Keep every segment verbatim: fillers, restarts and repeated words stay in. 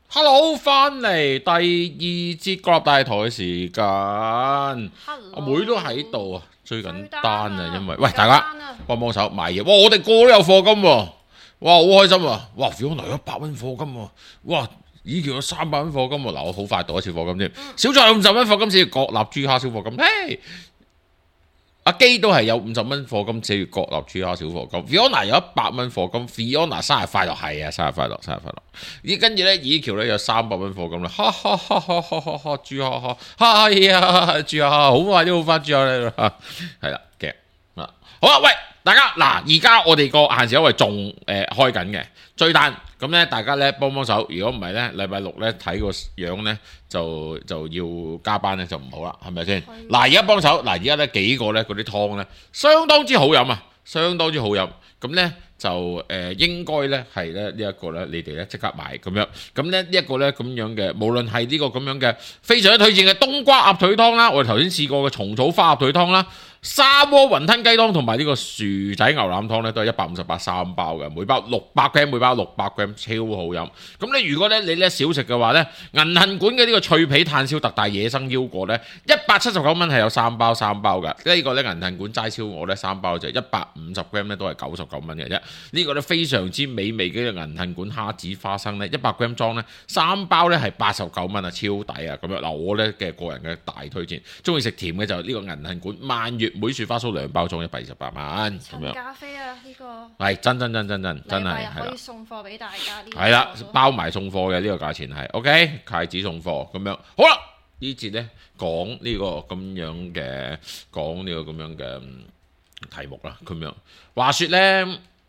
Hello，翻嚟第二節國立大台嘅時間，阿 Hello 妹都喺度啊，追緊單啊， 單啊因為喂大家單啊幫幫手買嘢，哇！我哋個個都有課金喎，哇！好開心啊，哇 ！Fiona 有一百蚊課金喎，哇！以前有三百蚊課金喎，嗱我好快讀一次課金添，小蔡有五十蚊課金，寫住國立豬蝦小課金，嘿！阿基都係有五十蚊課金，寫住國立豬蝦小課金。Fiona 有一百蚊課金 ，Fiona 生日快樂，係啊，生日快樂，生日快樂。咦，跟住咧，以橋咧有三百蚊課金啦，哈哈哈哈哈哈哈，豬蝦蝦，係啊，豬蝦好快都好翻豬蝦咧，係啦嘅啊，好啊，喂，大家嗱，而家我哋個限時優惠仲誒開緊嘅追單，咁咧大家咧幫幫手，如果唔係咧，禮拜六咧睇個樣咧就就要加班咧就唔好啦，係咪先？嗱，而家幫手，嗱而家咧幾個咧嗰啲湯咧相當之好飲啊，相當之好飲，咁咧。就誒、呃、應該咧係咧呢一、這個咧，你哋咧即刻買咁樣，咁咧呢一個咧咁樣嘅，無論係呢個咁樣嘅非常之推薦嘅冬瓜鴨腿湯啦，我哋頭先試過嘅蟲草花鴨腿湯啦，沙鍋雲吞雞湯同埋呢個薯仔牛腩湯咧都係一百五十八三包嘅，每包六百 gram， 每包六百 gram 超好飲。咁咧如果咧你咧少食嘅話咧，銀杏館嘅呢個脆皮炭燒特大野生腰果咧，一百七十九蚊係有三包三包嘅。呢個咧銀杏館齋燒鵝咧三包就一百五十 gram 咧都係九十九蚊嘅啫。呢個咧非常之美味嘅銀杏館蝦子花生咧，一百 gram 裝咧三包咧係八十九蚊啊，超抵啊！咁樣嗱，我咧嘅個人嘅大推薦，中意食甜嘅就呢個銀杏館蔓越莓雪花酥兩包裝一百二十八蚊咁樣。 咖啡啊，呢、這個係真真真真真真係係啦， 可以送貨俾大家呢。 係啦，包埋送貨嘅呢個價錢係 OK，筷子送貨咁樣。好啦，呢節咧講呢個咁樣嘅講呢個咁樣嘅題目啦，咁樣話説咧。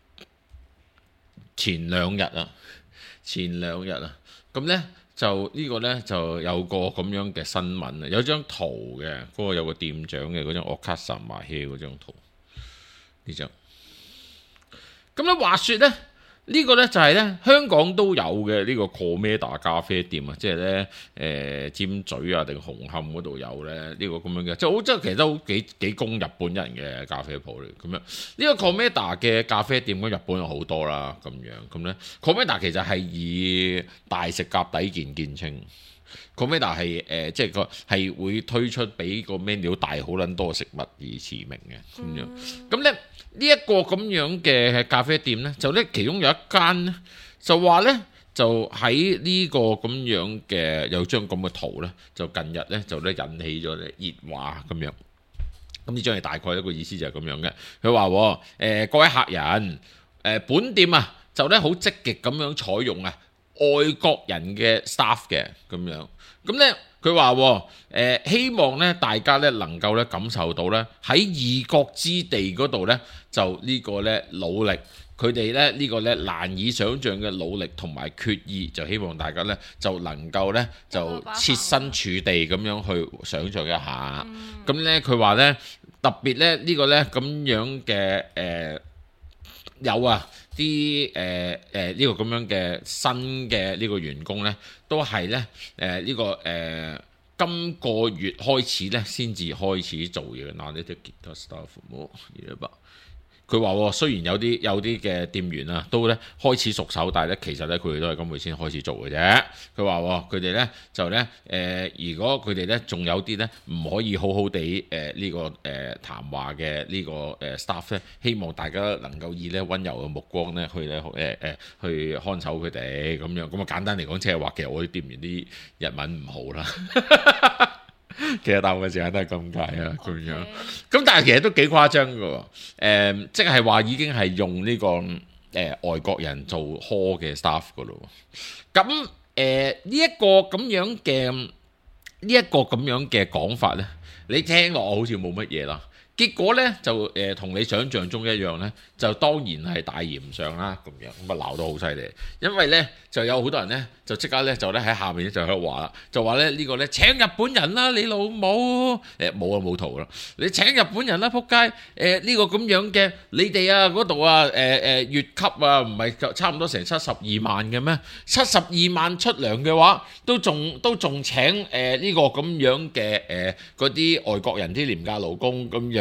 前兩日啊，前兩日啊，咁呢就呢個呢就有個咁樣嘅新聞啊，有張圖嘅，嗰、那個有個店長嘅嗰張奧卡薩馬希嗰張圖，呢張。咁咧話説呢，呢、這個呢就係呢香港都有嘅呢個 Komeda 咖啡店啊，即係呢誒尖咀啊定紅磡嗰度有咧呢、這個咁樣嘅，即係好即係其實都幾幾供日本人嘅咖啡鋪嚟咁樣。呢、這個 Komeda 嘅咖啡店，咁日本有好多啦咁樣，咁咧 Komeda 其實係以大食夾底件見稱。Komeda 係誒即係個係會推出比個 menu 大好撚多食物而馳名嘅咁樣。咁咧呢一個咁樣嘅咖啡店咧，就咧其中有一間咧就話咧。就喺呢個咁樣嘅有張咁嘅圖呢，就近日呢，就咧引起咗熱話咁樣。咁呢張係大概一個意思就係咁樣嘅。佢話誒各位客人誒、呃、本店啊就咧好積極咁樣採用啊外國人嘅 staff 嘅咁樣。咁呢，佢話誒希望呢大家呢能夠咧感受到呢喺異國之地嗰度呢，就呢個呢努力。佢哋咧呢個咧難以想像嘅努力同埋決意，就希望大家咧就能夠咧就設身處地咁樣去想像一下。咁咧佢話咧特別咧呢個咧咁樣嘅誒、呃、有啊啲誒誒呢個咁樣嘅新嘅呢個員工咧，都係咧誒呢個誒、呃、今個月開始咧先至開始做嘢。嗱，呢啲 guitar staff 冇嘢吧？佢話雖然有啲有啲嘅店員啊，都咧開始熟手，但係咧其實咧佢哋都係今個月先開始做嘅啫。佢話佢哋咧就咧誒、呃，如果佢哋咧仲有啲咧唔可以好好地誒呢個誒、呃、談話嘅呢個誒 staff 咧，希望大家能夠以咧溫柔嘅目光咧去咧誒誒去看守佢哋咁樣。咁啊簡單嚟講，即係話其實我啲店員啲日文唔好啦。其實大部分時間都係咁解啊，咁樣。咁但係其實都幾誇張嘅喎。誒、呃，即係話已經係用呢、這個誒、呃、外國人做 hall 嘅 staff 嘅咯。咁誒呢一個咁樣嘅呢一個咁樣嘅講法咧，你聽落好似冇乜嘢啦。結果咧就誒同、呃、你想象中一樣咧，就當然係大言上啦咁樣，咁啊鬧到好犀利。因為咧就有好多人咧就即刻咧就咧喺下面咧就喺度話啦，就話咧呢個咧請日本人啦，你老母誒冇啊冇圖啦，你請日本人啦，仆街誒呢個咁樣嘅，你哋啊嗰度啊誒誒月級啊唔係差唔多成七十二萬嘅咩？七十二萬出糧嘅話，都仲都仲請誒呢、呃這個咁樣嘅誒嗰啲外國人啲廉價勞工咁樣。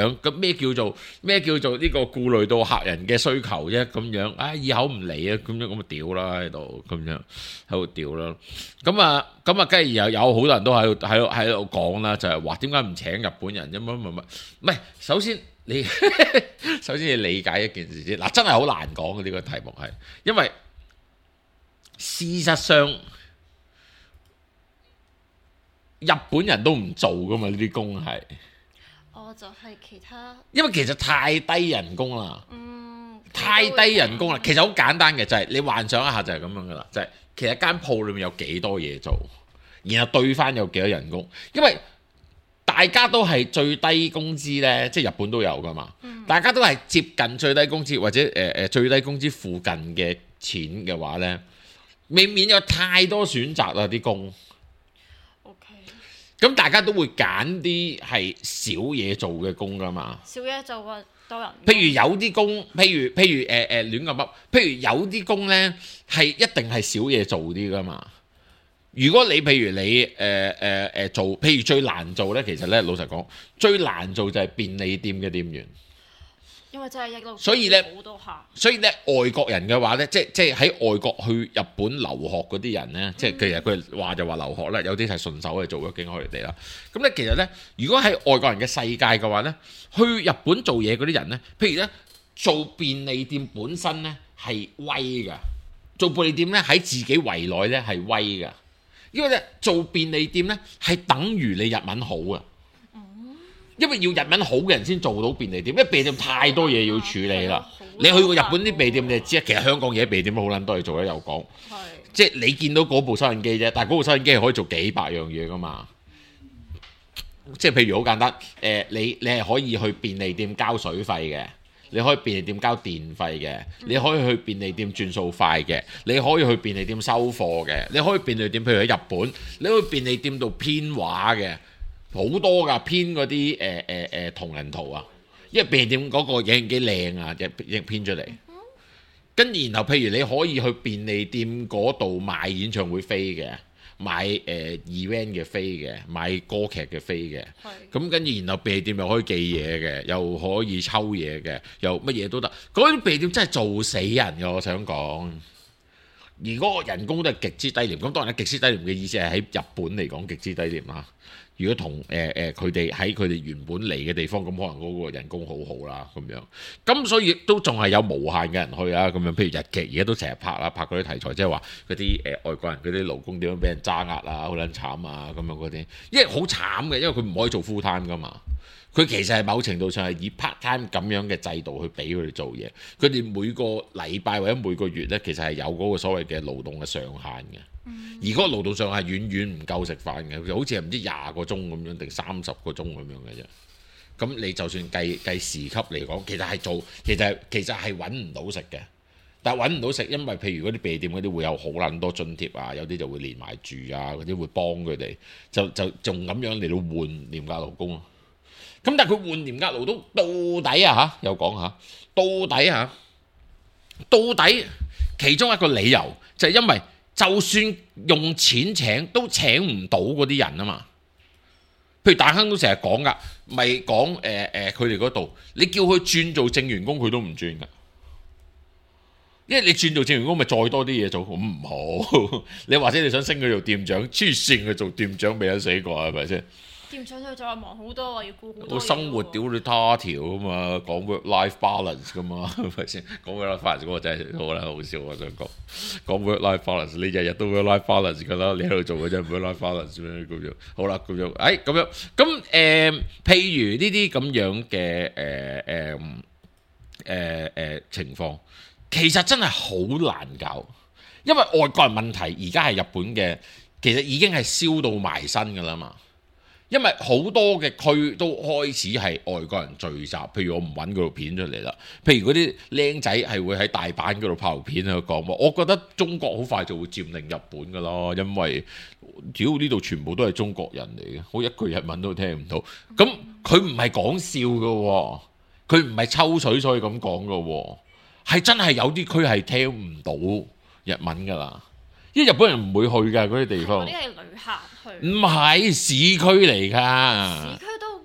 樣，咁咩叫做咩叫做呢個顧慮到客人嘅需求啫？咁樣，唉、哎，以後唔嚟啊，咁樣咁咪屌啦喺度，咁樣喺度屌啦。咁啊，咁啊，跟住又有好多人都喺度喺度喺度講啦，就係話點解唔請日本人？咁乜乜乜？唔係，首先你首先你理解一件事先。嗱，真係好難講嘅呢個題目係，因為事實上。日本人都唔做噶嘛，呢啲工係， 哦，就係其他， 因為其實太低人工啦， 嗯， 太低人工啦。其實好簡單嘅就係、是、你幻想一下就係咁樣噶啦，就係、是、其實間鋪裏面有幾多嘢做，然後對翻有幾多人工，因為大家都係最低工資呢，即係日本都有噶嘛，嗯、大家都係接近最低工資或者誒誒、呃、最低工資附近嘅錢嘅話呢，未免有太多選擇啦啲工。咁大家都會揀啲係少嘢做嘅工噶嘛， 少嘢做啊多人。 譬如有啲工，譬如譬如誒誒亂咁噏，譬如有啲工呢係一定係少嘢做啲噶嘛。如果你譬如你誒誒誒做，譬如最難做呢，其實呢，老實講，最難做就係便利店嘅店員。 因為真係一路， 所以咧好多客， 所以咧外國人嘅話咧，即即喺外國去日本留學嗰啲人咧，嗯、即其實佢話就話留學咧，有啲係順手去做咗經開嚟啦。咁咧其實咧，如果喺外國人嘅世界嘅話咧，去日本做嘢嗰啲人咧，譬如咧做便利店本身咧係威噶，做便利店咧喺自己圍內咧係威噶，因為咧做便利店咧係等於你日文好啊。因為要日文好嘅人先做到便利店，因為便利店太多嘢要處理啦。你去過日本啲便利店，你就知啊。其實香港嘢便利店好撚多嘢做咧，有講。係。即係你見到嗰部收銀機啫，但係嗰部收銀機係可以做幾百樣嘢噶嘛。即係譬如好簡單，誒、呃、你你係可以去便利店交水費嘅，你可以便利店交電費嘅，你可以去便利店轉數快嘅，你可以去便利店收貨嘅，你可以便利店譬如喺日本，你可以便利店度編畫嘅。好多㗎，編嗰啲誒誒誒同人圖啊，因為便利店嗰個影幾靚啊，亦亦編出嚟。跟住然後譬如你可以去便利店嗰度買演唱會飛嘅，買誒、呃、event 嘅飛嘅，買歌劇嘅飛嘅。咁跟住然後便利店又可以寄嘢嘅，又可以抽嘢嘅，又乜嘢都得。嗰啲便利店真係做死人㗎，我想講。而嗰個人工都係極之低廉。咁當然咧，極之低廉嘅意思係喺日本嚟講極之低廉啦。如果同誒誒佢哋喺佢哋原本嚟嘅地方，咁可能嗰個人工好好啦咁樣。咁所以都仲係有無限嘅人去啊咁樣。譬如日劇而家都成日拍啦，拍嗰啲題材，即係話嗰啲誒外國人嗰啲勞工點樣俾人揸壓啊，好撚慘啊咁樣嗰啲。因為好慘嘅，因為佢唔可以做 full time 噶嘛。佢其實係某程度上係以 part time 咁樣嘅制度去俾佢哋做嘢。佢哋每個禮拜或者每個月咧，其實係有嗰個所謂嘅勞動嘅上限嘅。而嗰個勞動上係遠遠唔夠食飯嘅，好似係唔知廿個鐘咁樣定三十個鐘咁樣嘅啫。咁你就算計計時級嚟講，其實係做，其實其實係揾唔到食嘅。但係揾唔到食，因為譬如嗰啲便利店嗰啲會有好撚多津貼啊，有啲就會連埋住啊，嗰啲會幫佢哋，就就仲咁樣嚟到換廉價勞工咯。咁但係佢換廉價勞工到底啊嚇，又講下，到底嚇，到底其中一個理由就係因為。就算用錢請都請唔到嗰啲人啊嘛，譬如大亨都成日講噶，咪講誒誒佢哋嗰度，你叫佢轉做正員工佢都唔轉噶，因為你轉做正員工咪再多啲嘢做，咁唔好。你或者你想升佢做店長，黐線佢做店長未得死過係咪先？ 店長佢就話忙好多啊，要顧好多。 我生活屌你他條啊嘛，講 work-life balance 噶嘛，係咪先？講 work-life balance 嗰個真係好撚好笑，我想講。講 work-life balance，你日日都 work-life balance 㗎啦，你喺度做嘅啫 work-life balance 咩咁樣？好啦，咁樣，誒咁樣，咁誒，譬如呢啲咁樣嘅誒誒誒誒情況，其實真係好難搞，因為外國人問題而家係日本嘅，其實已經係燒到埋身㗎啦嘛。因為好多嘅區都開始係外國人聚集，譬如我唔揾嗰條片出嚟啦。譬如嗰啲僆仔係會喺大阪嗰度拍條片喺度講，我覺得中國好快就會佔領日本噶啦，因為屌呢度全部都係中國人嚟嘅，好一句日文都聽唔到。咁佢唔係講笑嘅，佢唔係抽水所以咁講嘅，係真係有啲區係聽唔到日文噶啦。因為日本人唔會去㗎嗰啲地方， 嗰啲係旅客去， 唔係市區嚟㗎。 市區都咁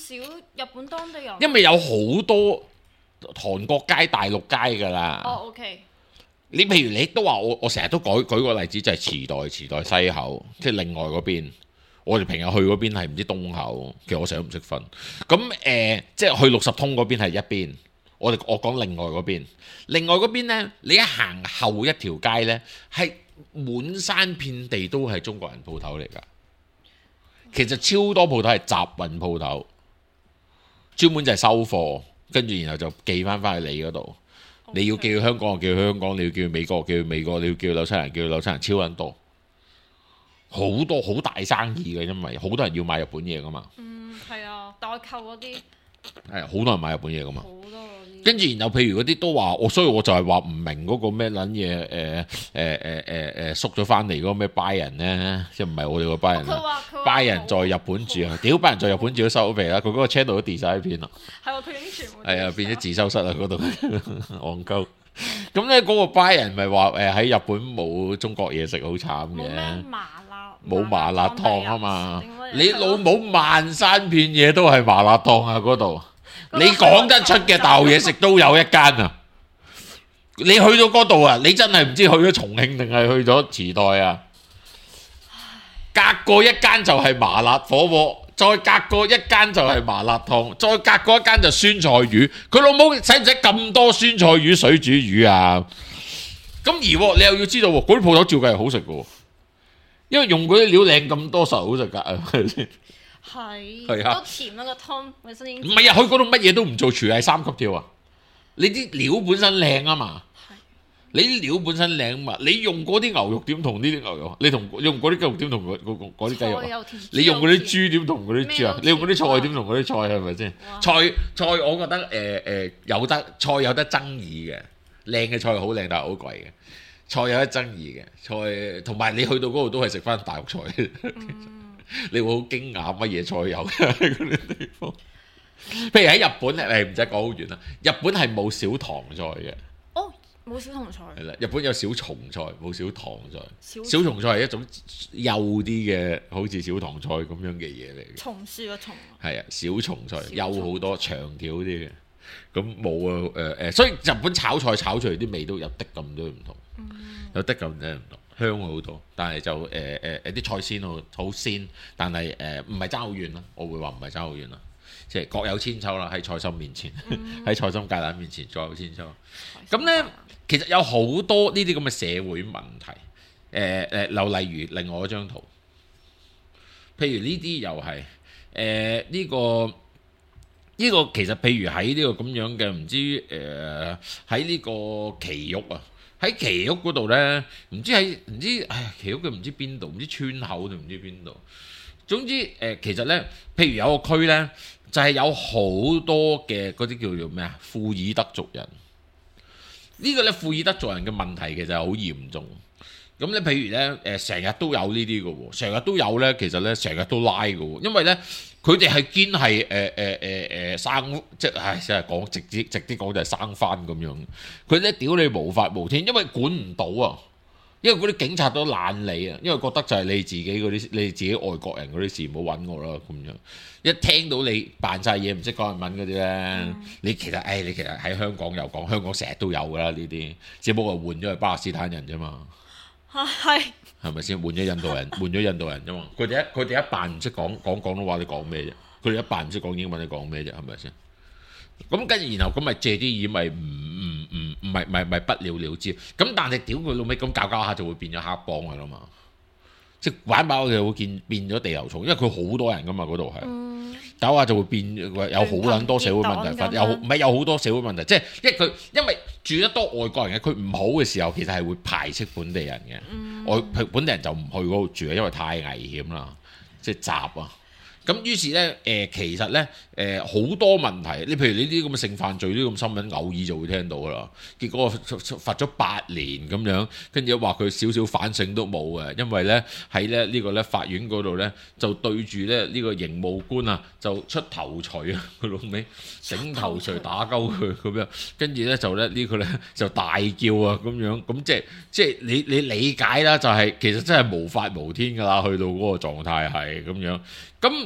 少日本當地人？ 因為有好多韓國街、大陸街㗎啦。 哦，OK。 你譬如你都話我，我成日都舉舉個例子就係池袋、池袋西口，即係另外嗰邊。我哋平日去嗰邊係唔知東口，其實我成日都唔識分。咁誒、呃，即係去六十通嗰邊係一邊，我哋我講另外嗰邊。另外嗰邊呢，你一行後一條街呢，係滿山遍地都係中國人鋪頭嚟㗎。其實超多鋪頭係集運鋪頭，專門就係收貨，跟住然後就寄翻翻去你嗰度。你要叫香港就叫香港，你要叫美國叫美國，你要叫紐西蘭叫紐西蘭，超撚多。好多好大生意嘅，因為好多人要買日本嘢噶嘛。 嗯，係啊，代購嗰啲係好多人買日本嘢噶嘛。 好多嗰啲。跟住然後譬如嗰啲都話，我所以我就係話唔明嗰個咩撚嘢誒誒誒誒誒縮咗翻嚟嗰個咩拜人咧，即係唔係我哋個拜人佢話佢話拜人在日本住啊！屌拜人在日本住都收皮啦，佢嗰個 channel 都 delete 曬片啦。 係喎，佢已經全部係啊，變咗自修室啊嗰度，戇鳩。咁咧嗰個拜人咪話誒喺日本冇中國嘢食，好慘嘅。 冇咩麻辣， 冇麻辣燙啊嘛！你啊老母萬山片嘢都係麻辣燙啊！嗰度你講得出嘅大陸嘢食都有一間啊！你去到嗰度啊，你真係唔知去咗重慶定係去咗池袋啊！隔過一間就係麻辣火鍋，再隔過一間就係麻辣燙，再隔過一間就酸菜魚。佢老母使唔使咁多酸菜魚、水煮魚啊？咁而你又要知道喎，嗰啲鋪頭照計係好食嘅喎。因為用嗰啲料靚咁多，實好食㗎，係咪先？ 係， 係啊都甜啦個湯本身已經。 唔係啊，去嗰度乜嘢都唔做，廚藝三級跳啊！你啲料本身靚啊嘛，你啲料本身靚嘛，你用嗰啲牛肉點同呢啲牛肉？你同用嗰啲雞肉點同嗰嗰嗰啲雞肉啊？你用嗰啲豬點同嗰啲豬啊？你用嗰啲菜點同嗰啲菜係咪先？菜菜我覺得誒誒、呃呃、有得菜有得爭議嘅，靚嘅菜好靚，但係好貴嘅。菜有得爭議嘅，菜同埋你去到嗰度都係食翻大陸菜，嗯、你會好驚訝乜嘢菜有嘅嗰啲地方。譬如喺日本咧，誒唔使講好遠啦，日本係冇小棠菜嘅。 哦，冇小棠菜。係啦，日本有小松菜，冇小棠菜。小小松菜係一種幼啲嘅，好似小棠菜咁樣嘅嘢嚟嘅。 松樹嘅松。係啊，小松菜小幼好多，長條啲嘅。咁冇啊，誒、呃、誒，所以日本炒菜炒出嚟啲味都有啲咁多唔同。有得咁嘅唔同，香好多，但係就誒誒誒啲菜鮮好好鮮，但係誒唔係爭好遠啦，我會話唔係爭好遠啦，即係各有千秋啦，喺菜心面前，喺、嗯、菜心芥蘭面前各有千秋。咁咧，其實有好多呢啲咁嘅社會問題，誒、呃、誒，又、呃、例如另外一張圖，譬如呢啲又係誒呢個呢、這個其實譬如喺呢個咁樣嘅唔知誒喺呢個奇玉啊。喺奇屋嗰度呢，唔知喺唔知，唉，奇屋嘅唔知邊度，唔知村口定唔知邊度。總之誒、呃，其實呢，譬如有個區呢，就係、是、有好多嘅嗰啲叫做咩啊，庫爾德族人。呢、這個呢，庫爾德族人嘅問題其實係好嚴重。咁咧，譬如呢，誒成日都有呢啲嘅喎，成日都有呢，其實呢，成日都拉嘅喎，因為呢。佢哋係堅係誒誒誒誒生，即係唉，成日講直接直啲講就係生番咁樣。佢咧屌你無法無天，因為管唔到啊！因為嗰啲警察都懶你啊，因為覺得就係你自己嗰啲，你自己外國人嗰啲事唔好揾我啦咁樣。一聽到你扮晒嘢唔識講日文嗰啲咧，嗯、你其實誒、哎，你其實喺香港又講，香港成日都有噶啦呢啲，只不過換咗係巴勒斯坦人啫嘛。 係。 係咪先換咗印度人？換咗印度人啫嘛！佢哋一佢哋一扮唔識講講廣東話，你講咩啫？佢哋一扮唔識講英文，你講咩啫？係咪先？咁跟住然後咁咪借啲意咪唔唔唔唔係咪咪不了了之？咁但係屌佢老味咁搞搞下就會變咗黑幫噶啦嘛！即係玩飽就會變變咗地頭蟲，因為佢好多人噶嘛嗰度係。嗯搞下就會變有好撚多社會問題，有唔係有好多社會問題，即係因為佢因為住得多外國人嘅，佢唔好嘅時候其實係會排斥本地人嘅，外、嗯、本地人就唔去嗰度住，因為太危險啦，即係雜啊。咁於是咧，誒、呃、其實咧，誒、呃、好多問題，你譬如呢啲咁嘅性犯罪呢啲咁新聞，偶爾就會聽到噶啦。結果罰咗八年咁樣，跟住話佢少少反省都冇嘅，因為咧喺咧呢、這個咧法院嗰度咧就對住咧呢、這個刑務官啊，就出頭錘啊，佢老尾整頭錘打鳩佢咁樣，跟住咧就咧呢個咧就大叫啊咁樣，咁即係即係你你理解啦，就係、是、其實真係無法無天噶啦，去到嗰個狀態係咁樣，咁。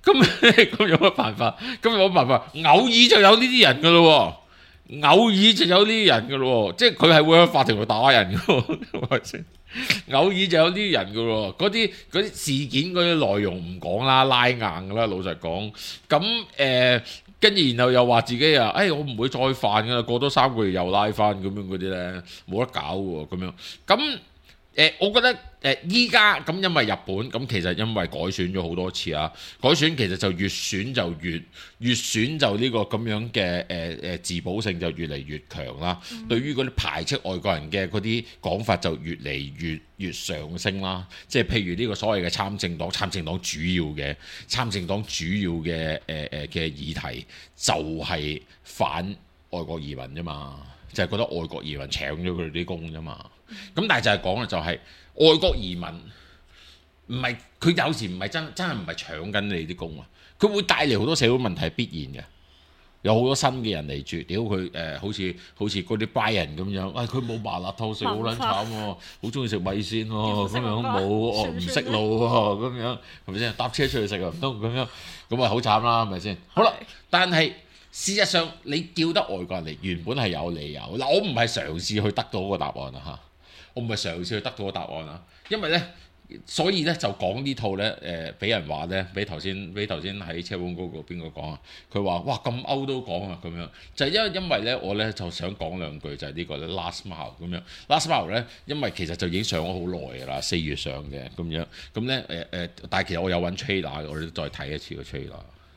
咁咁有乜辦法？咁有乜辦法？偶爾就有呢啲人噶咯喎，偶爾就有呢啲人噶咯喎，即係佢係會喺法庭度打人噶喎，係咪先？偶爾就有呢啲人噶喎，嗰啲嗰啲事件嗰啲內容唔講啦，拉硬噶啦，老實講。咁誒，跟住然後又話自己啊，誒、哎、我唔會再犯噶啦，過多三個月又拉翻咁樣嗰啲咧，冇得搞喎咁樣。咁誒、呃，我覺得誒依家咁，因為日本咁，其實因為改選咗好多次啊，改選其實就越選就越越選就呢個咁樣嘅誒誒自保性就越嚟越強啦。嗯、對於嗰啲排斥外國人嘅嗰啲講法就越嚟越越上升啦。即係譬如呢個所謂嘅參政黨，參政黨主要嘅參政黨主要嘅誒誒嘅議題就係反外國移民啫嘛，就係、是、覺得外國移民搶咗佢哋啲工啫嘛。咁但係就係講啦，就係外國移民唔係佢有時唔係真真係唔係搶緊你啲工啊，佢會帶嚟好多社會問題，係必然嘅。有好多新嘅人嚟住，屌佢誒，好似好似嗰啲 Brian 咁樣，啊佢冇麻辣燙食好撚慘喎，好中意食米線喎，咁樣冇哦唔識路喎，咁樣係咪先？搭車出去食啊唔通咁樣，咁啊好慘啦，係咪先？好啦，但係事實上你叫得外國人嚟，原本係有理由。嗱，我唔係嘗試去得到個答案啊嚇。我唔係嘗試去得到個答案啊，因為咧，所以咧就講呢套咧，誒、呃、俾人話咧，俾頭先俾頭先喺車本嗰個邊個講啊？佢話哇咁歐都講啊咁樣，就係、因為因為咧我咧就想講兩句就係呢個咧 Last Mile 咁樣 Last Mile 咧，因為其實就已經上咗好耐㗎啦，四月上嘅咁樣，咁咧誒誒，但係其實我有揾 trailer，我哋再睇一次個 trailer。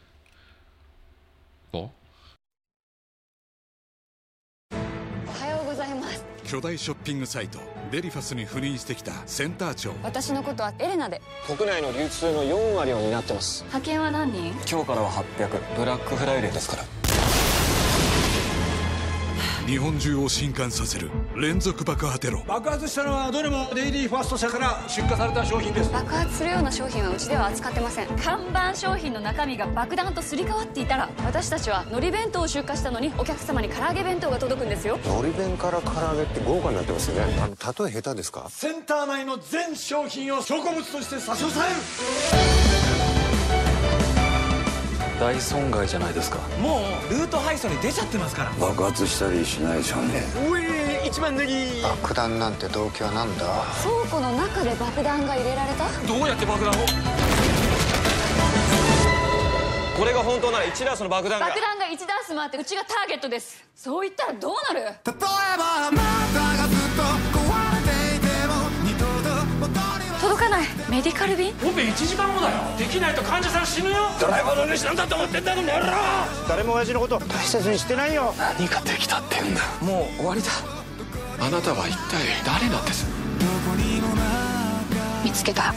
講。 巨大ショッピングサイトデリファスに赴任してきたセンター長。 私のことはエレナで。 国内の流通のよん割を担ってます。 派遣は何人？ 今日からははっぴゃく。ブラックフライデーですから。 日本中を震撼させる連続爆破テロ。 爆発したのはどれもレイディーファースト社から出荷された商品です。 爆発するような商品はうちでは扱ってません。看板商品の中身が爆弾とすり替わっていたら、私たちは海苔弁当を出荷したのにお客様に唐揚げ弁当が届くんですよ。 海苔弁から唐揚げって豪華になってますよね。あの例え下手ですか？ センター内の全商品を証拠物として差し押さえる。 大損害じゃないですか。 もうルート配送に出ちゃってますから。 爆発したりしないでしょうね。 うい一番ネギ。 爆弾なんて動機はなんだ？ 倉庫の中で爆弾が入れられた？ どうやって爆弾を？ これが本当なら一ダースの爆弾が。 爆弾がいちダースもあってうちがターゲットです。そう言ったらどうなる？ 例えばあなたがずっと壊れていても二度と元には届かない。メディカル便？ オペいちじかんごだよ。できないと患者さん死ぬよ。ドライバーの主なんだと思ってんだこの野郎。誰も親父のこと大切にしてないよ。 何ができたってんだ。 もう終わりだ。 あなたは一体誰なんです？ 見つけた。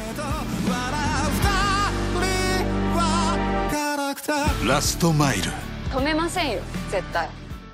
ラストマイル。 止めませんよ絶対。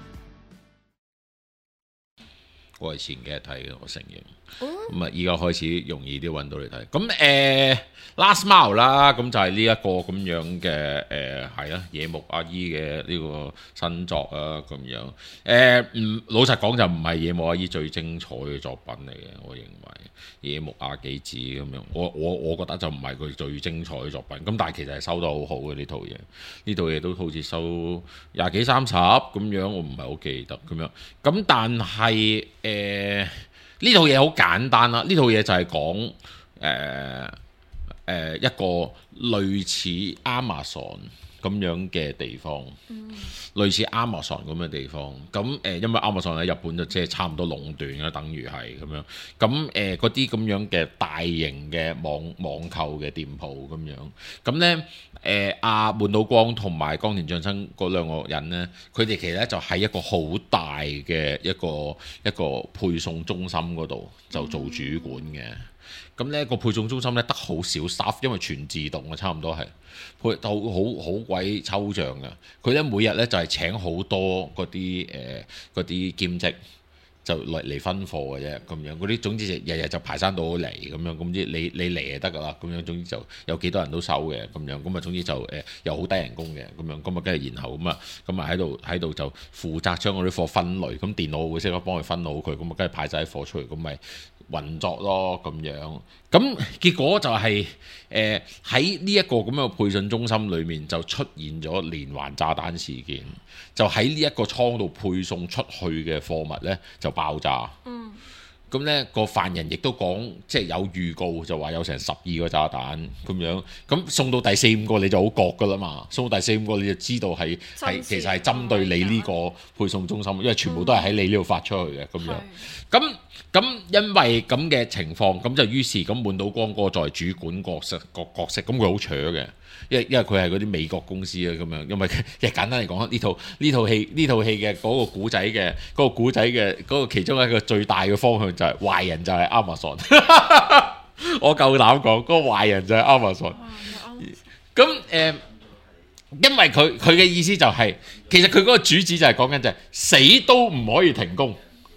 我係前幾日睇嘅，我承認。咁啊，依家開始容易啲揾到你睇。咁誒、呃、Last Mile 啦，咁就係呢一個咁樣嘅誒係啦，野木阿姨嘅呢個新作啊，咁樣誒唔、呃、老實講就唔係野木阿姨最精彩嘅作品嚟嘅，我認為野木亞紀子咁樣，我我我覺得就唔係佢最精彩嘅作品。咁但係其實係收得好好嘅呢套嘢，呢套嘢都好似收廿幾三十咁樣，我唔係好記得咁樣。咁但係誒。呢套嘢好簡單啦，呢套嘢就係講誒誒一個類似 Amazon 咁樣嘅地方，嗯、類似 Amazon 咁嘅地方。咁誒、呃，因為 Amazon 喺日本就即係差唔多壟斷啦，等於係咁樣。咁誒嗰啲咁樣嘅大型嘅網網購嘅店鋪咁樣。咁咧誒阿滿島光同埋岡田將生嗰兩個人咧，佢哋其實咧就喺一個好大嘅一個一個配送中心嗰度就做主管嘅。咁呢個配送中心咧得好少 staff， 因為全自動嘅，差唔多係配到好好鬼抽象嘅。佢咧每日咧就係請好多嗰啲誒嗰啲兼職。就嚟嚟分貨嘅啫，咁樣嗰啲總之就日日就排山倒嚟咁樣，咁之你你嚟就得噶啦，咁樣總之就有幾多人都收嘅，咁樣咁啊總之就誒、呃、又好低人工嘅，咁樣咁啊跟住然後咁啊咁啊喺度喺度就負責將嗰啲貨分類，咁電腦會識得幫佢分好佢，咁啊跟住派晒啲貨出嚟，咁咪運作咯咁樣。咁結果就係誒喺呢一個咁樣嘅配信中心裏面就出現咗連環炸彈事件，就喺呢一個倉度配送出去嘅貨物呢，就爆炸。 嗯。 咁呢個犯人亦都講，即係有預告就話有成十二個炸彈咁樣，咁送到第四五個你就好覺噶啦嘛，送到第四五個你就知道係係其實係針對你呢個配送中心，因為全部都係喺你呢度發出去嘅咁樣。咁咁因為咁嘅情況，咁就於是咁滿島光嗰個作為主管角色個角色，咁佢好扯嘅。因為因為佢係嗰啲美國公司啊咁樣，因為其實簡單嚟講，呢套呢套戲呢套戲嘅嗰個古仔嘅嗰個古仔嘅嗰個其中一個最大嘅方向就係壞人就係 Amazon。我夠膽講，嗰個壞人就係 Amazon。咁誒、呃，因為佢佢嘅意思就係、是，其實佢嗰個主旨就係講緊就係死都唔可以停工。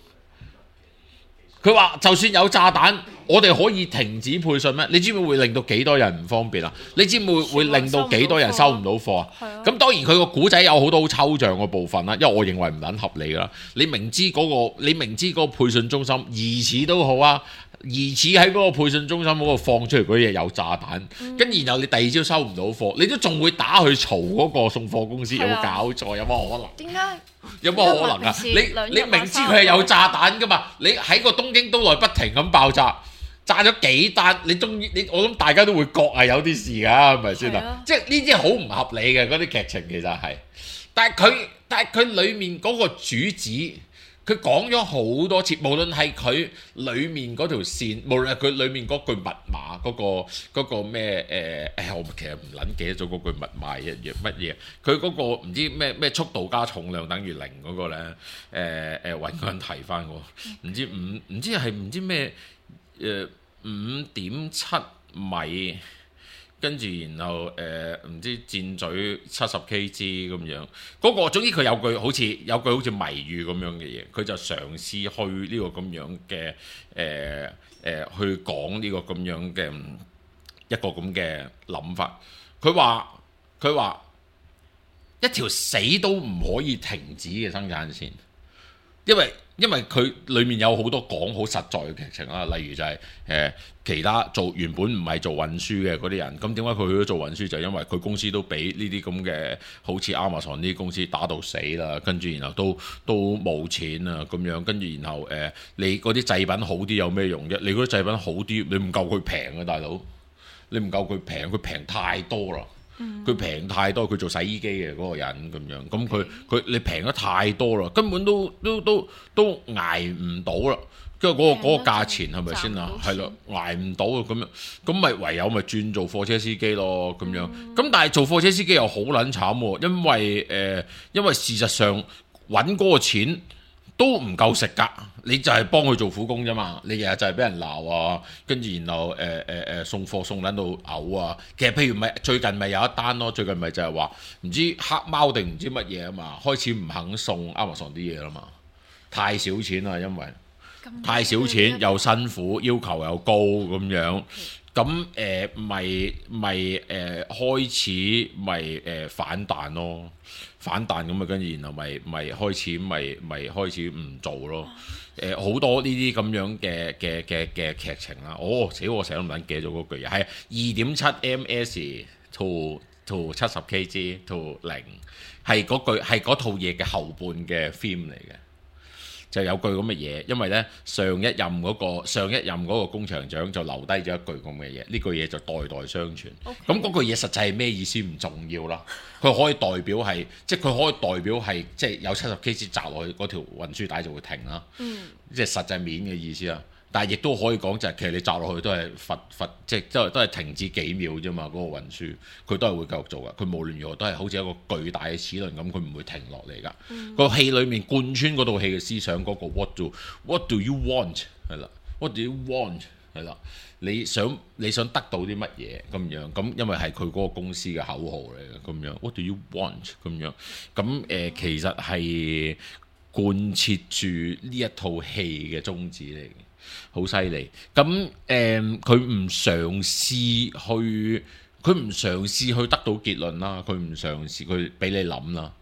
佢話就算有炸彈，我哋可以停止配信咩？你知唔知會令到幾多人唔方便啊？你知唔知會會令到幾多人收唔到貨啊？咁當然佢個古仔有好多好抽象嘅部分啦，因為我認為唔撚合理噶啦。你明知嗰、嗰個你明知嗰個配信中心疑似都好啊，疑似喺嗰個配信中心嗰度放出嚟嗰啲嘢有炸彈，跟、嗯、然後你第二朝收唔到貨，你都仲會打去嘈嗰個送貨公司，有冇搞錯？有冇可能？ 點解？ 有冇可能啊？你你明知佢係有炸彈噶嘛？你喺個東京都內不停咁爆炸，炸咗幾單，你終於你我諗大家都會覺係有啲事㗎，係咪先啊？即係呢啲好唔合理嘅嗰啲劇情其實係，但係佢但係佢裡面嗰個主旨。佢講咗好多次，無論係佢裡面嗰條線，無論係佢裡面嗰句密碼嗰、嗰個嗰個咩誒，誒我其實唔撚記得咗嗰句密碼一樣乜嘢。佢嗰個唔知咩咩速度加重量等於零嗰個咧，誒誒揾個人提翻喎，唔知五唔知係唔知咩誒五點七米。跟住然後誒唔、呃、知箭嘴七十 kg 咁樣，嗰、那個總之佢有句好似有句好似謎語咁樣嘅嘢，佢就嘗試去呢個咁樣嘅誒誒去講呢個咁樣嘅一個咁嘅諗法。佢話佢話一條死都唔可以停止嘅生產線，因為因為佢裡面有好多講好實在嘅劇情啦，例如就係、是、誒、呃、其他做原本唔係做運輸嘅嗰啲人，咁點解佢去咗做運輸？就係、因為佢公司都俾呢啲咁嘅好似 Amazon 呢啲公司打到死啦，跟住然後都都冇錢啊咁樣，跟住然後誒、呃、你嗰啲製品好啲有咩用啫？你嗰啲製品好啲，你唔夠佢平啊，大佬，你唔夠佢平，佢平太多啦。佢平太多，佢做洗衣機嘅嗰個人咁樣，咁佢佢你平得太多啦，根本都都都都捱唔到啦。跟住嗰個嗰個價錢係咪先啊？係咯，捱唔到啊咁樣，咁咪唯有咪轉做貨車司機咯咁樣。咁但係做貨車司機又好撚慘喎，因為誒、呃，因為事實上揾嗰個錢都唔夠食㗎，你就係幫佢做苦工啫嘛，你日日就係俾人鬧啊，跟住然後誒誒誒送貨送撚到嘔啊。其實譬如咪最近咪有一單咯，最近咪就係話唔知黑貓定唔知乜嘢啊嘛，開始唔肯送 Amazon 啲嘢啦嘛，太少錢啦，因為太少錢又辛苦，要求又高咁樣。咁誒咪咪誒開始咪誒、呃、反彈咯，反彈咁啊，跟住然後咪咪開始咪咪開始唔做咯。誒、呃、好多呢啲咁樣嘅嘅嘅嘅劇情啦。哦，死我成日都唔撚記咗嗰句嘢，係二點七 ms to to 七十 kg to 零，係嗰句係嗰套嘢嘅後半嘅 film 嚟嘅。就有句咁嘅嘢，因為咧上一任嗰、嗰個上一任嗰個工場長就留低咗一句咁嘅嘢，呢句嘢就代代相傳。咁嗰 Okay. 句嘢實際係咩意思唔重要啦，佢可以代表係即係佢可以代表係即係有七十 kg 砸落去嗰條運輸帶就會停啦，嗯、即係實際面嘅意思啦。但係亦都可以講就係其實你砸落去都係罰罰，即係都係都係停止幾秒啫嘛。嗰、嗰個運輸佢都係會繼續做噶。佢無論如何都係好似一個巨大嘅齒輪咁，佢唔會停落嚟噶。嗯、個戲裡面貫穿嗰套戲嘅思想嗰、嗰個 What do What do you want 係啦 ？What do you want 係啦？你想你想得到啲乜嘢咁樣？咁因為係佢嗰個公司嘅口號嚟嘅咁樣。What do you want 咁樣？咁誒、呃、其實係貫徹住呢一套戲嘅宗旨嚟嘅。好犀利，咁誒佢唔嘗試去，佢唔嘗試去得到結論啦，佢唔嘗試佢俾你諗啦，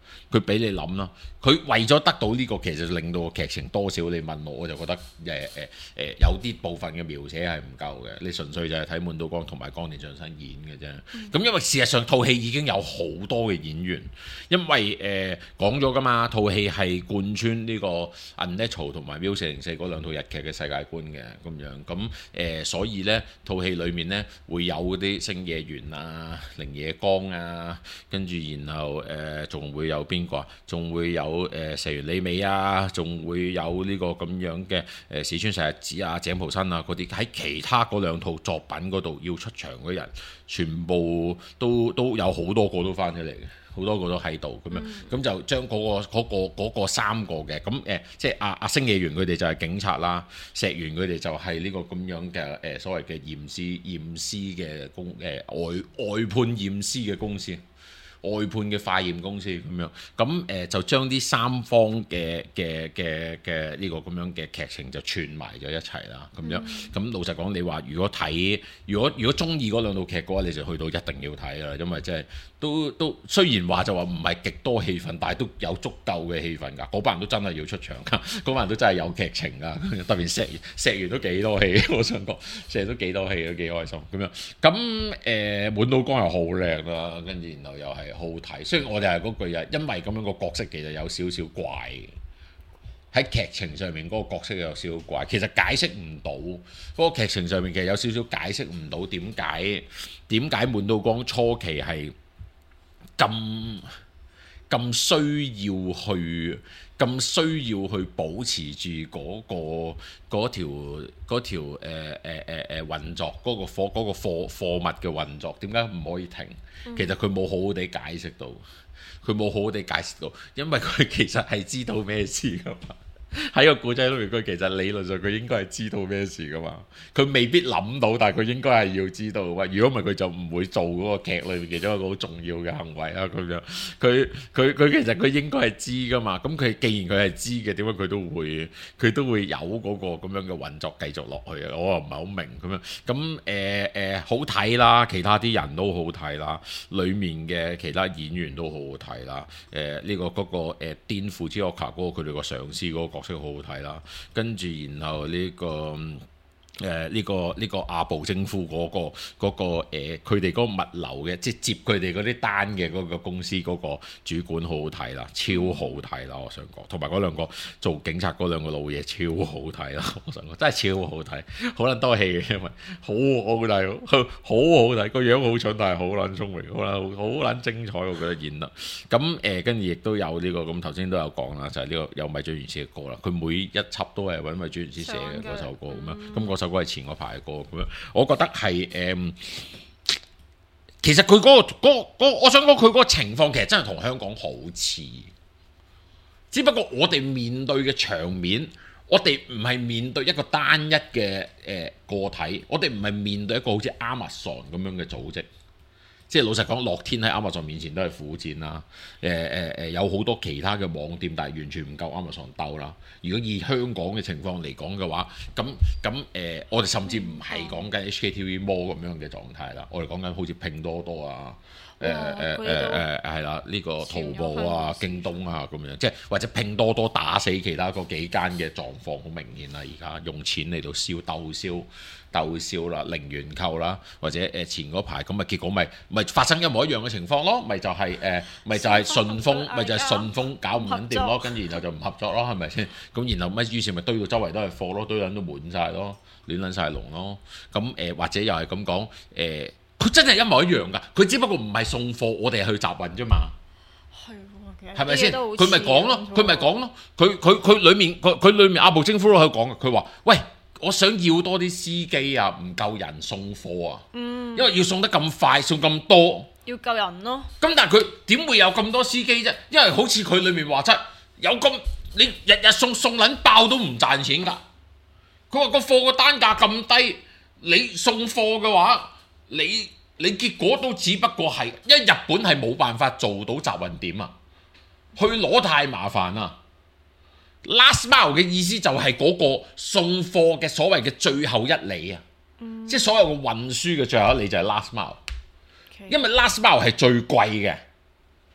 佢俾你諗啦。佢為咗得到呢、這個，其實令到個劇情多少你問我，我就覺得誒誒誒有啲部分嘅描寫係唔夠嘅。你純粹就係睇滿島光同埋岡田將生演嘅啫。咁、嗯、因為事實上套戲已經有好多嘅演員，因為誒、呃、講咗㗎嘛，套戲係貫穿呢個《Unnatural》同埋《喵四零四》嗰兩套日劇嘅世界觀嘅咁樣。咁誒、呃、所以呢套戲裡面呢會有嗰啲星野源啊、綾野剛啊，跟住然後誒仲、呃、會有邊個啊？仲會有誒石原里美啊，仲會有呢個咁樣嘅誒市川實日子啊、井浦新啊嗰啲，喺其他嗰兩套作品嗰度要出場嗰人，全部都都有好多個都翻出嚟嘅，好多個都喺度咁樣，咁、嗯、就將嗰、嗰個嗰、嗰個嗰個、三個嘅咁誒，即係阿阿星野源佢哋就係警察啦，石原佢哋就係呢個咁樣嘅誒、呃、所謂嘅驗屍驗屍嘅公誒、呃、外外判驗屍嘅公司。外判嘅化驗公司咁樣，咁誒、呃、就將啲三方嘅嘅嘅嘅呢個咁樣嘅劇情就串埋咗一齊啦，咁樣。咁、嗯、老實講，你話如果睇，如果如果中意嗰兩套劇嘅話，你就去到一定要睇啦，因為即係都都雖然話就話唔係極多戲份，但係都有足夠嘅戲份㗎。嗰班人都真係要出場㗎，嗰班人都真係有劇情㗎。特別石石原都幾多戲，我想講石原都幾多戲，都幾開心咁樣。咁誒、呃、滿島光又好靚啦，跟住然後又係。好睇，雖然我哋係嗰句啊，因為咁樣個角色其實有少少怪嘅，喺劇情上面嗰個角色有少少怪，其實解釋唔到嗰個劇情上面其實有少少解釋唔到點解點解滿島光初期係咁咁需要去咁需要去保持住嗰、嗰個嗰條嗰條誒誒誒誒運作嗰、嗰個貨嗰、嗰個貨貨物嘅運作，點解唔可以停？其實佢冇好好地解釋到，佢冇好好地解釋到，因為佢其實係知道咩事㗎嘛。喺個古仔裏面，佢其實理論上佢應該係知道咩事㗎嘛。佢未必諗到，但係佢應該係要知道。喂，如果唔係佢就唔會做嗰個劇裏面其中一個好重要嘅行為啊咁樣。佢佢佢其實佢應該係知㗎嘛。咁佢既然佢係知嘅，點解佢都會佢都會有嗰個咁樣嘅運作繼續落去啊？我又唔係好明咁樣。咁誒誒好睇啦，其他啲人都好睇啦，裡面嘅其他演員都好好睇啦。誒、呃、呢、這個嗰、那個誒顛覆之惡卡嗰個佢哋個上司嗰個角色好好睇啦，跟住然後呢、這個誒呢、呃這個呢、這個阿部征夫嗰、那個嗰、那個佢哋嗰個物流嘅，即係接佢哋嗰啲單嘅嗰個公司嗰個主管好好睇啦，超好睇啦！我想講，同埋嗰兩個做警察嗰兩個老嘢超好睇啦！我想講真係超好睇，好撚多戲嘅，因為好好睇，好好睇，個樣好蠢，但係好撚聰明，好撚好撚精彩，我覺得演得。咁誒跟住亦都有呢、這個咁頭先都有講啦，就係、是、呢個有米津玄師嘅歌啦。佢每一輯都係揾米津玄師寫嘅嗰首歌咁樣，咁嗰、嗯、首歌係前嗰排嘅歌咁樣，我覺得係誒、嗯，其實佢嗰、嗰個嗰、嗰個、我想講佢嗰個情況其實真係同香港好似，只不過我哋面對嘅場面，我哋唔係面對一個單一嘅誒、呃、個體，我哋唔係面對一個好似 Amazon 咁樣嘅組織。即係老實講，樂天喺 Amazon 面前都係苦戰啦。誒誒誒，有好多其他嘅網店，但係完全唔夠 Amazon 鬥啦。如果以香港嘅情況嚟講嘅話，咁咁誒，我哋甚至唔係講緊 H K T V Mall 咁樣嘅狀態啦。我哋講緊好似拼多多啊，誒誒誒誒係啦，呢個淘寶啊、京東啊咁樣，即係或者拼多多打死其他嗰幾間嘅狀況好明顯啦。而家用錢嚟到燒鬥燒。鬥燒啦，零元購啦，或者誒前嗰排咁咪結果咪咪發生一模一樣嘅情況咯，咪就係誒咪就係順豐，咪就係順豐搞唔穩掂咯，跟住然後就唔合作咯，係咪先？咁然後咪於是咪堆到周圍都係貨咯，堆人都滿晒咯，亂撚晒龍咯。咁誒、呃、或者又係咁講誒，佢、呃、真係一模一樣㗎，佢只不過唔係送貨，我哋係去集運啫嘛。係喎，係咪先？佢咪講咯，佢咪講咯，佢佢佢裡面佢佢裡面阿部征夫都喺度講嘅，佢話喂。我想要多啲司機啊，唔夠人送貨啊，嗯、因為要送得咁快，送咁多， 要夠人咯。 咁但係佢點會有咁多司機啫？因為好似佢裏面話齋，有咁你日日送送撚爆都唔賺錢㗎。佢話個貨個單價咁低，你送貨嘅話，你你結果都只不過係，因為日本係冇辦法做到集運點啊，去攞太麻煩啦。Last mile 嘅意思就係嗰個送貨嘅所謂嘅最後一里啊，嗯、即係所有嘅運輸嘅最後一里就係 last mile，Okay. 因為 last mile 係最貴嘅，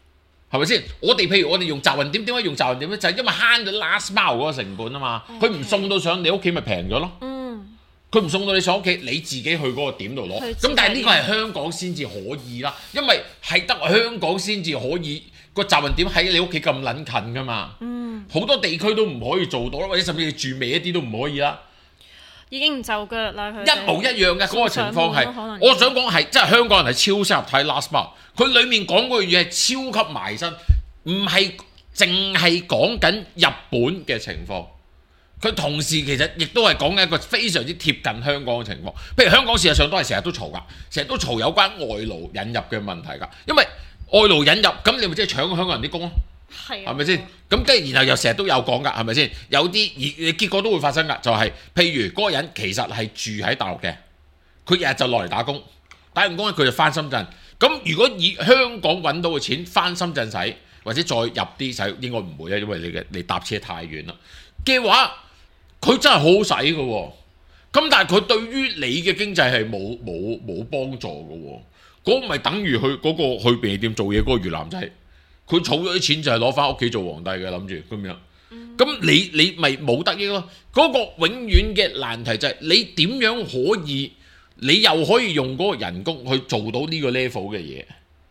係咪先？我哋譬如我哋用集運點，點解用集運點咧？就係、是、因為慳咗 last mile 嗰個成本啊嘛。佢唔送到上你屋企咪平咗咯。 嗯， 佢唔送到你上屋企，你自己去嗰個點度攞。 去自己咁但係呢個係香港先至可以啦，因為係得香港先至可以個集運點喺你屋企咁撚近噶嘛。 嗯， 好多地區都唔可以做到啦，或者甚至你住尾一啲都唔可以啦。 已經唔就腳啦，佢一模一樣嘅嗰個情況係送上門都可能， 我想講係，即係香港人係超適合睇 Last Mile。佢裡面講嗰樣嘢係超級埋身，唔係淨係講緊日本嘅情況。佢同時其實亦都係講緊一個非常之貼近香港嘅情況。譬如香港事實上都係成日都嘈㗎，成日都嘈有關外勞引入嘅問題㗎。因為外勞引入，咁你咪即係搶香港人啲工咯。 係係咪先？咁跟住然後又成日都有講㗎，係咪先？有啲而結果都會發生㗎，就係、是、譬如嗰個人其實係住喺大陸嘅，佢日日就落嚟打工，打完工咧佢就翻深圳。咁如果以香港揾到嘅錢翻深圳使，或者再入啲使，應該唔會啊，因為你嘅你搭車太遠啦嘅話，佢真係好好使㗎喎。咁但係佢對於你嘅經濟係冇冇冇幫助㗎喎。嗰咪等於去嗰、那個去便利店做嘢嗰個越南仔。佢儲咗啲錢就係攞翻屋企做皇帝嘅，諗住咁樣。咁你你咪冇得益咯。嗰、那個永遠嘅難題就係你點樣可以，你又可以用嗰個人工去做到呢個 level 嘅嘢，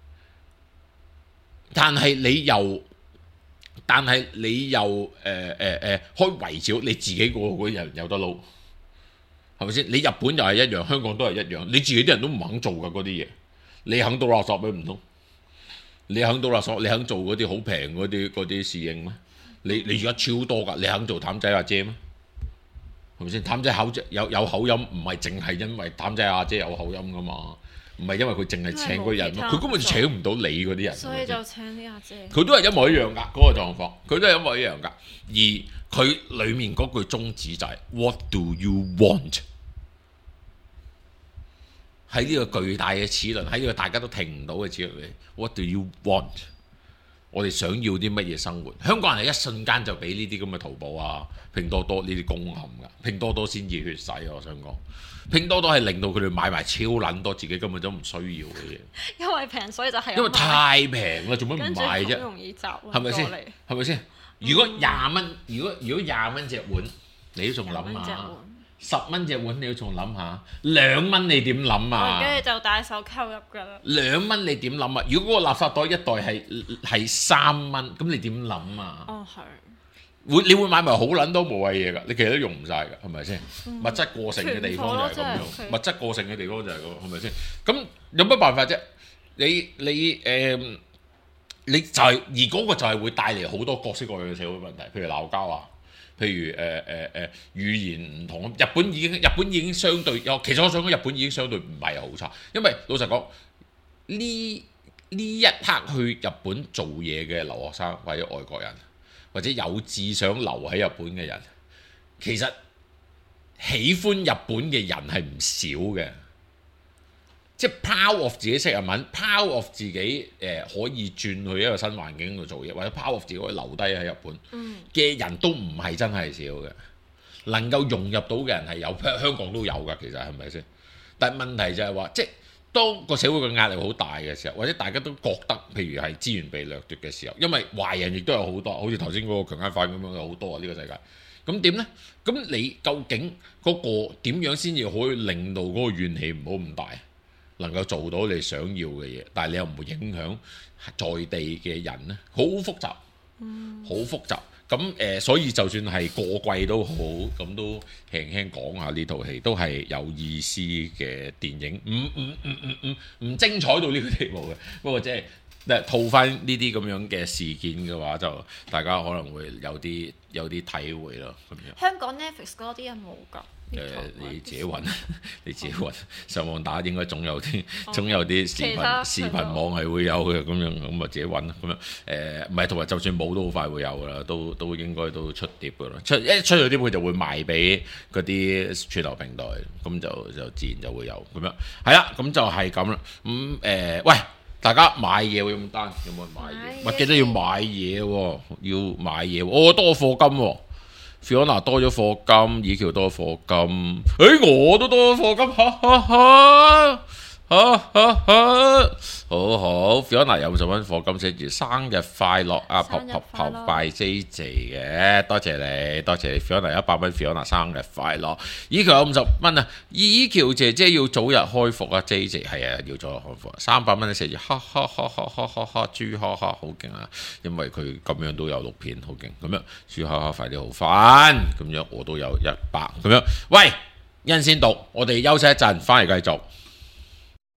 但係你又，但係你又誒誒誒，可以維持到你自己個個人有得撈，係咪先？你日本又係一樣，香港都係一樣，你自己啲人都唔肯做㗎嗰啲嘢，你肯倒垃圾咩唔通？你肯倒垃圾，你肯做嗰啲好平嗰啲嗰啲侍應咩？你你而家超多㗎，你肯做譚仔阿姐咩？係咪先？譚仔口有有口音，唔係淨係因為譚仔阿姐有口音㗎嘛，唔係因為佢淨係請嗰人，佢根本就請唔到你嗰啲人。 所以就請啲阿姐。 佢都係一模一樣㗎，嗰、那個狀況，佢都係一模一樣㗎。而佢裡面嗰句宗旨就係、是、What do you want？喺呢個巨大嘅齒輪，喺呢個大家都停唔到嘅齒輪裏 ，What do you want？ 我哋想要啲乜嘢生活？香港人係一瞬間就俾呢啲咁嘅淘寶啊、拼多多呢啲攻陷㗎，拼多多先熱血洗啊！我想講，拼多多係令到佢哋買埋超撚多自己根本都唔需要嘅嘢。 因為平，所以就係因為太平啦，做乜唔買啫？ 容易找係咪先？係咪先？如果廿蚊，如果如果廿蚊隻碗，你都仲諗下。十蚊隻碗你要仲諗下，兩蚊你點諗啊？ 跟住就大手溝入㗎啦。 兩蚊你點諗啊？如果嗰個垃圾袋一袋係係三蚊，咁你點諗啊？ 哦，係。 會你會買埋好撚多無謂嘢㗎，你其實都用唔晒㗎，係咪先？嗯、物質過剩嘅地方就係咁樣，物質過剩嘅地方就係咁，係咪先？咁有乜辦法啫？你你誒、呃，你就係、是、而嗰個就係會帶嚟好多各式各樣嘅社會問題，譬如鬧交啊。譬如誒誒誒語言唔同，日本已經日本已經相對有，其實我想講日本已經相對唔係好差，因為老實講呢呢一刻去日本做嘢嘅留學生或者外國人，或者有志想留喺日本嘅人，其實喜歡日本嘅人係唔少嘅。即係 proud of 自己識日文 ，proud of 自己誒、呃、可以轉去一個新環境度做嘢，或者 proud of 自己可以留低喺日本嘅人都唔係真係少嘅。能夠融入到嘅人係有，香港都有㗎，其實係咪先？但係問題就係話，即係當個社會嘅壓力好大嘅時候，或者大家都覺得譬如係資源被掠奪嘅時候，因為壞人亦都有好多，好似頭先嗰個強姦犯咁樣有好多啊！呢、呢個世界咁點呢？咁你究竟嗰個點樣先至可以令到嗰個怨氣唔好咁大？能夠做到你想要嘅嘢，但係你又唔會影響在地嘅人呢？好複雜，好、嗯、複雜。咁誒、呃，所以就算係過季都好，咁都輕輕講下呢套戲，都係有意思嘅電影。唔唔唔唔唔唔精彩到呢個地步嘅，不過即係套翻呢啲咁樣嘅事件嘅話，就大家可能會有啲有啲體會咯。咁樣香港 Netflix 嗰啲有冇㗎？ 誒、呃，你自己揾，你自己揾，上網打應該總有啲，總有啲視頻視頻網係會有嘅，咁樣咁啊自己揾咁樣誒，唔係同埋就算冇都好快會有噶啦，都都應該都出碟噶啦，出一出咗碟佢就會賣俾嗰啲串流平台，咁就就自然就會有咁樣，係啦，咁就係咁啦，咁、嗯、誒、呃，喂，大家買嘢會咁單，有冇人買嘢？咪記得要買嘢喎，要買嘢，我、哦、多課金喎。Fiona 多咗課金，以橋多課金，誒、欸、我都多咗課金，哈哈哈！ 好好好好好 Fiona 有五十蚊課金寫住生日快樂啊！ 生日撲撲快樂撲拜 J J 嘅，多謝你，多謝你 Fiona 一百蚊 Fiona 生日快樂。依橋有五十蚊啊！依橋姐姐要早日開服啊 ！J J 係啊，要早日開服。三百蚊寫住哈哈哈哈哈哈哈豬哈哈好勁啊！因為佢咁樣都有六片，好勁。咁樣豬哈哈快啲好翻，咁樣我都有一百咁樣。喂，恩先讀，我哋休息一陣，翻嚟繼續。